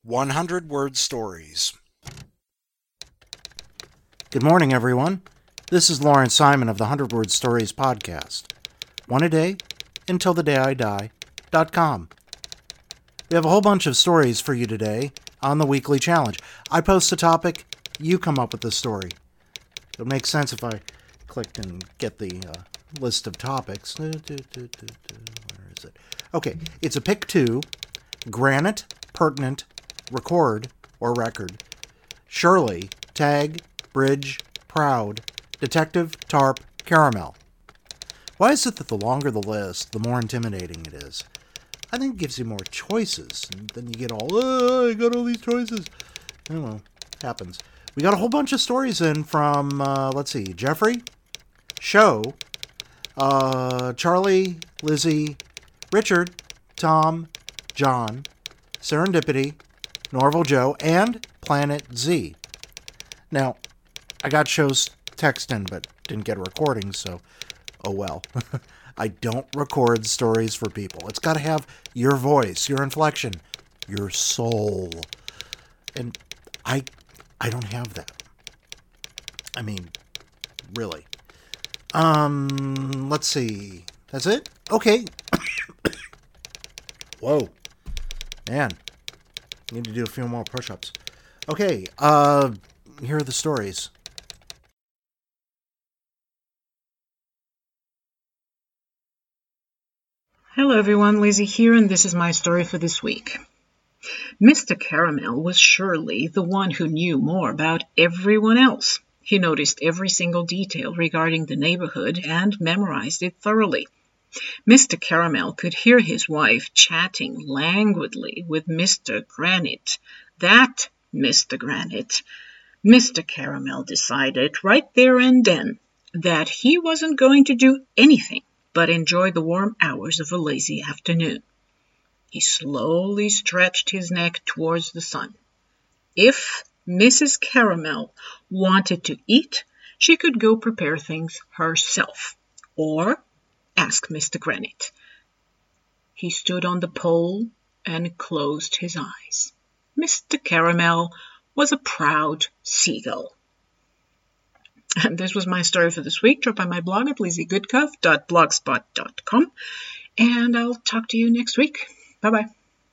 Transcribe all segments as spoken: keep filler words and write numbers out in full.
one hundred word Stories. Good morning, everyone. This is Lawrence Simon of the one hundred word Stories podcast. One a day, until the day I die, dot com. We have a whole bunch of stories for you today on the weekly challenge. I post a topic, you come up with the story. It would make sense if I clicked and get the uh, list of topics. Where is it? Okay, it's a pick two, granite, pertinent, record, or record, Shirley, tag, bridge, proud, detective, tarp, caramel. Why is it that the longer the list, the more intimidating it is? I think it gives you more choices, and then you get all, oh, I got all these choices. Oh, well, it happens. We got a whole bunch of stories in from, uh, let's see, Jeffrey, Show, uh, Charlie, Lizzie, Richard, Tom, John, Serendipity, Norval Joe, and Planet Z. Now, I got Show's text in, but didn't get a recording, so oh well. I don't record stories for people. It's got to have your voice, your inflection, your soul. And I I don't have that. I mean, really. Um, let's see. That's it? Okay. Whoa. Man. Need to do a few more push-ups. Okay, uh, here are the stories. Hello everyone, Lizzie here, and this is my story for this week. Mister Caramel was surely the one who knew more about everyone else. He noticed every single detail regarding the neighborhood and memorized it thoroughly. Mister Caramel could hear his wife chatting languidly with Mister Granite. That Mister Granite. Mister Caramel decided right there and then that he wasn't going to do anything but enjoy the warm hours of a lazy afternoon. He slowly stretched his neck towards the sun. If Missus Caramel wanted to eat, she could go prepare things herself, or ask Mister Granite. He stood on the pole and closed his eyes. Mister Caramel was a proud seagull. And this was my story for this week. Drop by my blog at lizzie goodcuff dot blogspot dot com, and I'll talk to you next week. Bye-bye.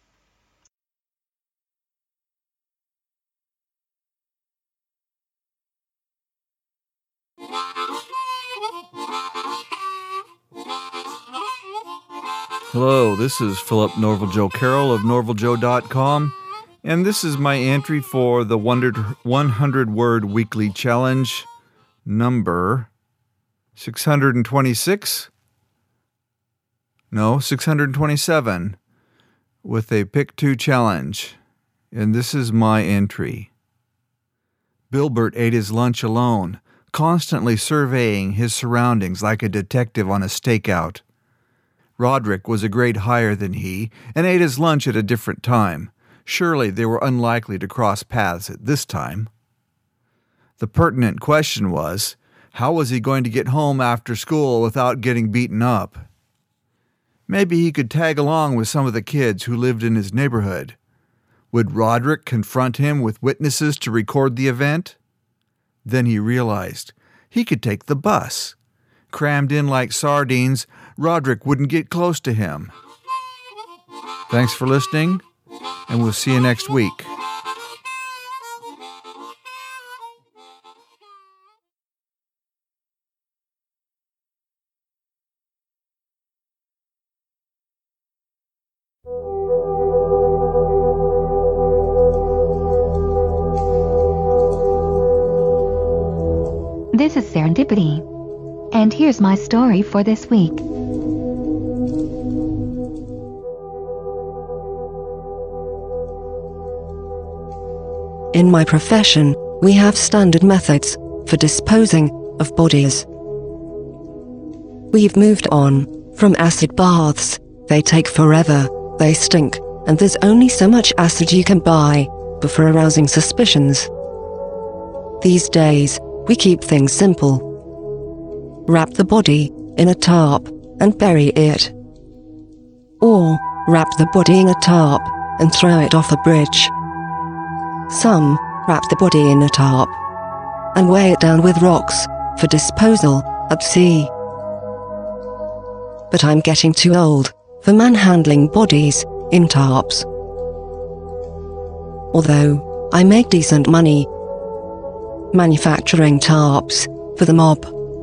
Hello, this is Philip Norval Joe Carroll of norval joe dot com, and this is my entry for the one hundred word weekly challenge, number six hundred twenty-six? No, six hundred twenty-seven, with a pick two challenge, and this is my entry. Bilbert ate his lunch alone, constantly surveying his surroundings like a detective on a stakeout. Roderick was a grade higher than he, and ate his lunch at a different time. Surely they were unlikely to cross paths at this time. The pertinent question was, how was he going to get home after school without getting beaten up? Maybe he could tag along with some of the kids who lived in his neighborhood. Would Roderick confront him with witnesses to record the event? Then he realized he could take the bus. Crammed in like sardines, Roderick wouldn't get close to him. Thanks for listening, and we'll see you next week. This is Serendipity, and here's my story for this week. In my profession, we have standard methods for disposing of bodies. We've moved on from acid baths. They take forever, they stink, and there's only so much acid you can buy before arousing suspicions. These days, we keep things simple. Wrap the body in a tarp and bury it. Or wrap the body in a tarp and throw it off a bridge. Some wrap the body in a tarp and weigh it down with rocks for disposal at sea. But I'm getting too old for manhandling bodies in tarps. Although I make decent money manufacturing tarps for the mob.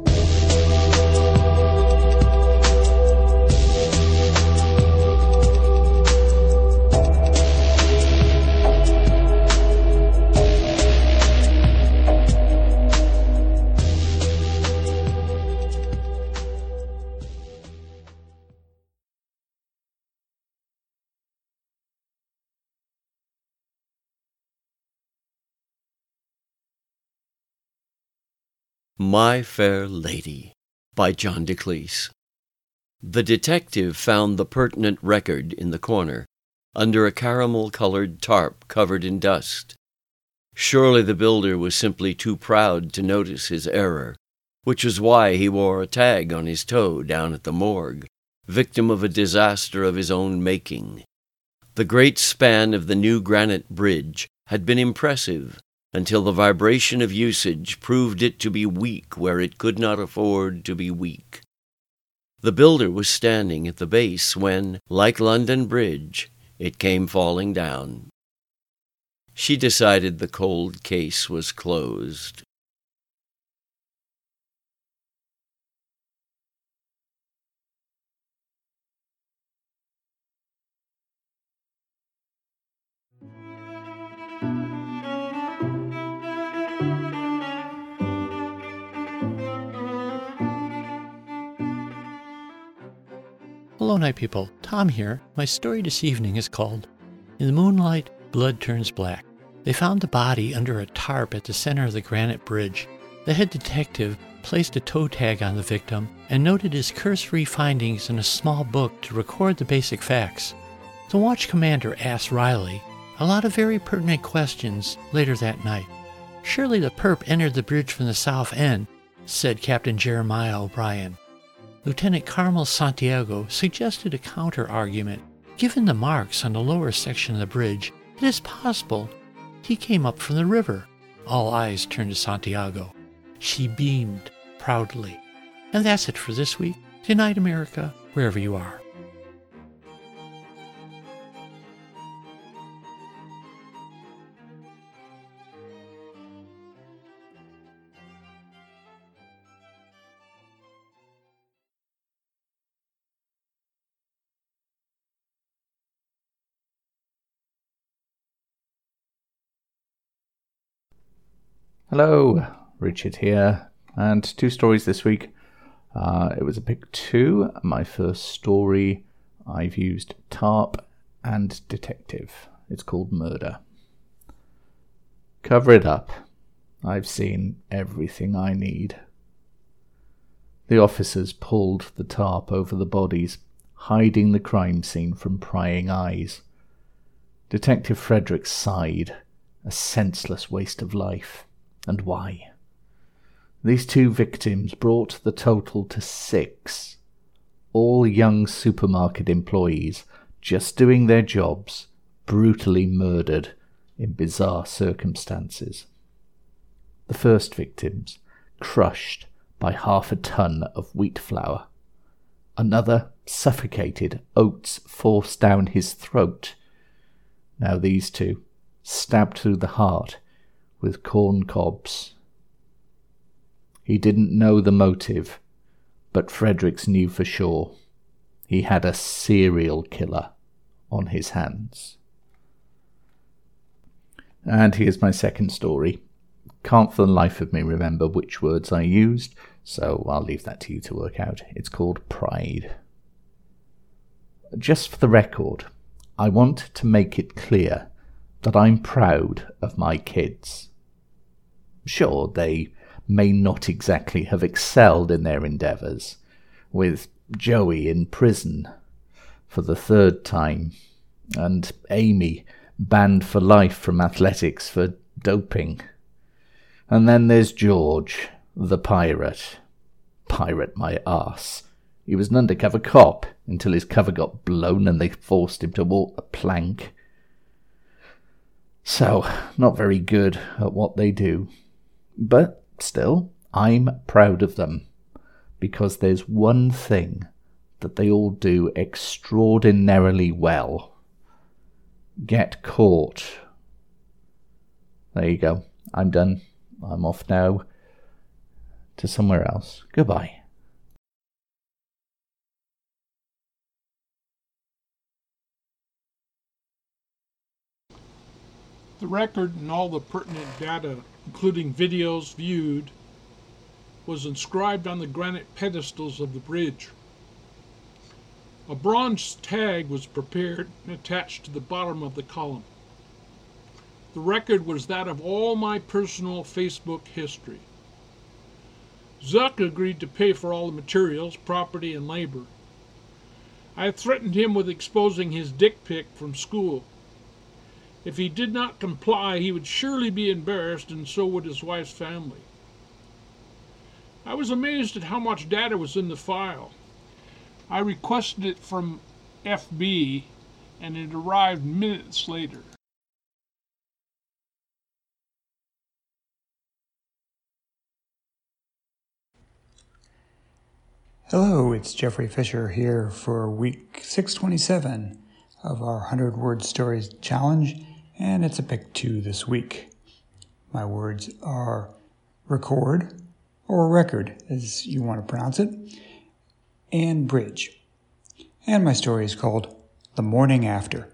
My Fair Lady by John Declease. The detective found the pertinent record in the corner, under a caramel-colored tarp covered in dust. Surely the builder was simply too proud to notice his error, which was why he wore a tag on his toe down at the morgue, victim of a disaster of his own making. The great span of the new granite bridge had been impressive, until the vibration of usage proved it to be weak where it could not afford to be weak. The builder was standing at the base when, like London Bridge, it came falling down. She decided the cold case was closed. Hello, night people. Tom here. My story this evening is called In the Moonlight, Blood Turns Black. They found the body under a tarp at the center of the granite bridge. The head detective placed a toe tag on the victim and noted his cursory findings in a small book to record the basic facts. The watch commander asked Riley a lot of very pertinent questions later that night. Surely the perp entered the bridge from the south end, said Captain Jeremiah O'Brien. Lieutenant Carmel Santiago suggested a counter-argument. Given the marks on the lower section of the bridge, it is possible he came up from the river. All eyes turned to Santiago. She beamed proudly. And that's it for this week. Good night, America, wherever you are. Hello, Richard here, and two stories this week. Uh, it was a pick two. My first story, I've used tarp and detective. It's called Murder. Cover it up. I've seen everything I need. The officers pulled the tarp over the bodies, hiding the crime scene from prying eyes. Detective Frederick sighed, a senseless waste of life. And why? These two victims brought the total to six. All young supermarket employees, just doing their jobs, brutally murdered in bizarre circumstances. The first victims, crushed by half a ton of wheat flour. Another, suffocated, oats forced down his throat. Now these two, stabbed through the heart with corn cobs. He didn't know the motive, but Fredericks knew for sure. He had a serial killer on his hands. And here's my second story. Can't for the life of me remember which words I used, so I'll leave that to you to work out. It's called Pride. Just for the record, I want to make it clear that I'm proud of my kids. Sure, they may not exactly have excelled in their endeavours, with Joey in prison for the third time, and Amy banned for life from athletics for doping. And then there's George, the pirate. Pirate my arse. He was an undercover cop until his cover got blown and they forced him to walk the plank. So, not very good at what they do. But still, I'm proud of them. Because there's one thing that they all do extraordinarily well. Get caught. There you go. I'm done. I'm off now to somewhere else. Goodbye. The record and all the pertinent data, including videos viewed, was inscribed on the granite pedestals of the bridge. A bronze tag was prepared and attached to the bottom of the column. The record was that of all my personal Facebook history. Zuck agreed to pay for all the materials, property, and labor. I threatened him with exposing his dick pic from school. If he did not comply, he would surely be embarrassed, and so would his wife's family. I was amazed at how much data was in the file. I requested it from F B, and it arrived minutes later. Hello, it's Jeffrey Fisher here for week six twenty-seven of our one hundred Word Stories Challenge, and it's a pick two this week. My words are record, or record as you want to pronounce it, and bridge. And my story is called The Morning After.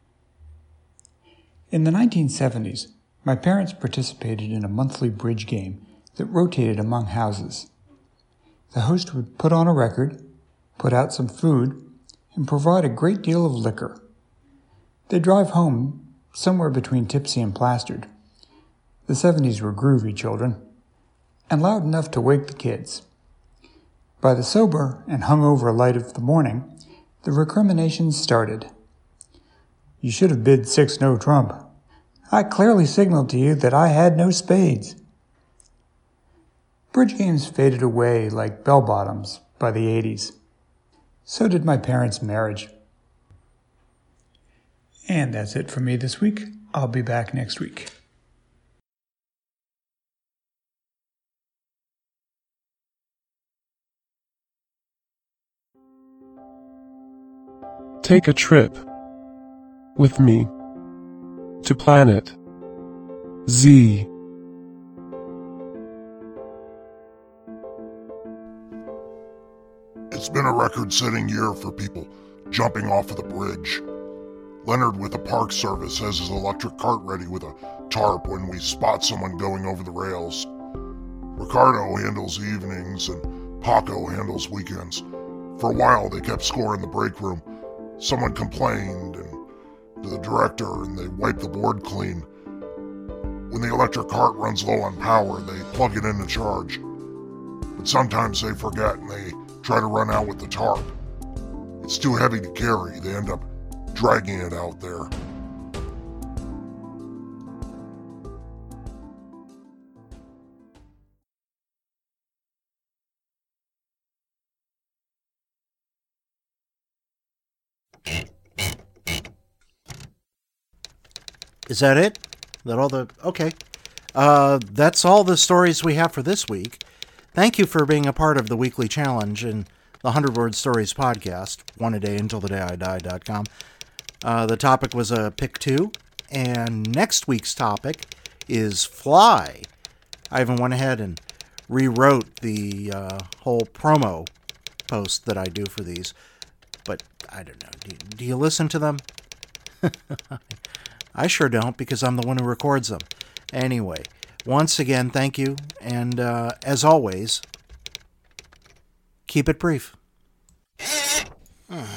In the nineteen seventies, my parents participated in a monthly bridge game that rotated among houses. The host would put on a record, put out some food, and provide a great deal of liquor. They'd drive home somewhere between tipsy and plastered. The seventies were groovy, children, and loud enough to wake the kids. By the sober and hungover light of the morning, the recriminations started. You should have bid six no trump. I clearly signaled to you that I had no spades. Bridge games faded away like bell-bottoms by the eighties. So did my parents' marriage. And that's it for me this week. I'll be back next week. Take a trip with me to planet Z. It's been a record-setting year for people jumping off of the bridge. Leonard with the Park Service has his electric cart ready with a tarp when we spot someone going over the rails. Ricardo handles evenings and Paco handles weekends. For a while they kept score in the break room. Someone complained and to the director and they wiped the board clean. When the electric cart runs low on power, they plug it in to charge. But sometimes they forget and they try to run out with the tarp. It's too heavy to carry. They end up dragging it out there. Is that it? That all the... Okay. Uh, that's all the stories we have for this week. Thank you for being a part of the weekly challenge in the one hundred Word Stories podcast, one a day until the day I die dot com. Uh, the topic was a pick two, and next week's topic is fly. I even went ahead and rewrote the uh, whole promo post that I do for these, but I don't know. Do, do you listen to them? I sure don't, because I'm the one who records them. Anyway, once again, thank you, and uh, as always, keep it brief.